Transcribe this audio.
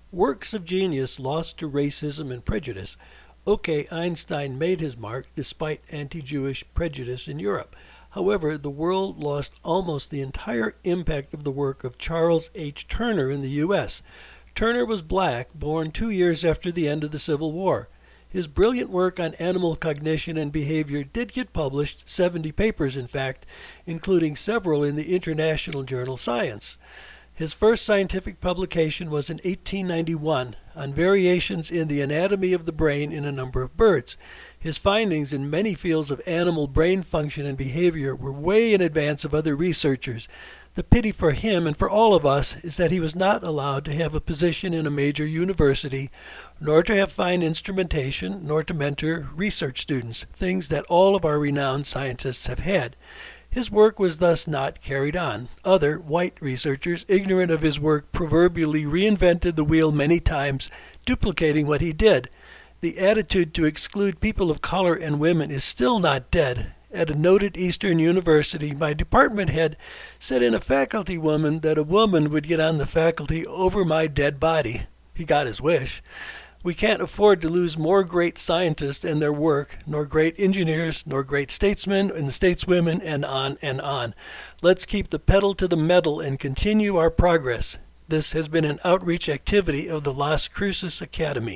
Works of genius lost to racism and prejudice. Okay, Einstein made his mark despite anti-Jewish prejudice in Europe. However, the world lost almost the entire impact of the work of Charles H. Turner in the U.S. Turner was black, born 2 years after the end of the Civil War. His brilliant work on animal cognition and behavior did get published, 70 papers in fact, including several in the international journal Science. His first scientific publication was in 1891 on variations in the anatomy of the brain in a number of birds. His findings in many fields of animal brain function and behavior were way in advance of other researchers. The pity for him and for all of us is that he was not allowed to have a position in a major university, nor to have fine instrumentation, nor to mentor research students, things that all of our renowned scientists have had. His work was thus not carried on. Other, white researchers, ignorant of his work, proverbially reinvented the wheel many times, duplicating what he did. The attitude to exclude people of color and women is still not dead. At a noted Eastern university, my department head said in a faculty woman that a woman would get on the faculty over my dead body. He got his wish. We can't afford to lose more great scientists and their work, nor great engineers, nor great statesmen and stateswomen, and on and on. Let's keep the pedal to the metal and continue our progress. This has been an outreach activity of the Las Cruces Academy.